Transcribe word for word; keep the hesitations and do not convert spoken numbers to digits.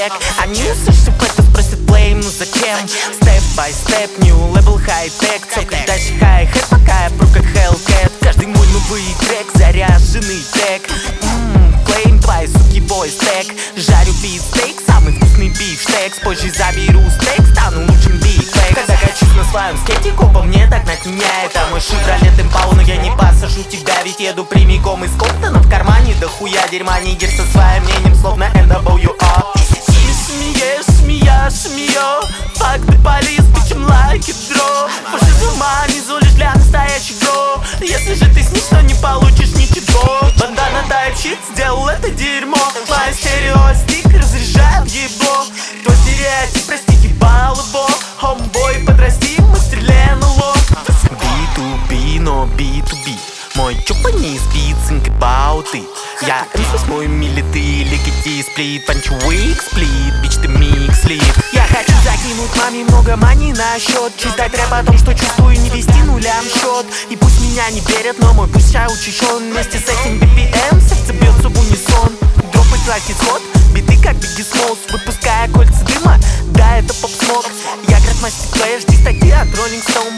трек. Они услышав это спросят play, ну зачем? Step by step, new level, high-tech. Цокать дальше хай-хэт, пока я пру как Hellcat. Каждый мой новый трек, заряженный тег. Ммм, claim твои суки, бой, стек. Жарю бит-стейк, самый вкусный бифштекс. Позже заберу стейк, стану лучшим битфлекс. Когда качусь на своем скейте, копа мне так натеняет. А мой шевролет импау, но я не посажу тебя, ведь еду прямиком из Коптона. В кармане дохуя дерьма, нигер со своим мнением, словно эн дабл ю о. Смеешь, смеешь, смеё. Факты полис, бичем лайки дро. Позже с ума низу лишь для настоящих бро. Если же ты снишь, то не получишь ничего. Бандана тайп щит сделал это дерьмо. Моя стереостик разряжает ебло. Твой стереотип, прости, ебал его. Хомбой, подрасти, мы стреляем на лоб. би ту би, но би ту би. Мой чупа не спит, think about it. Я эм восемь милиты, ликити, сплит, панчу уик, сплит, бич ты микс, слит. Я хочу закинуть маме много мани на счет. Читать рэп о том, что чувствую, не вести нулям счет. И пусть меня не верят, но мой пусть чай учащен. Вместе с этим би пи эм сердце бьется в унисон. Дропать лайк исход, биты как Бигги Смолс. Выпуская кольца дыма, да это поп-смог. Я грандмастер плеер, жди статьи от Rolling Stone.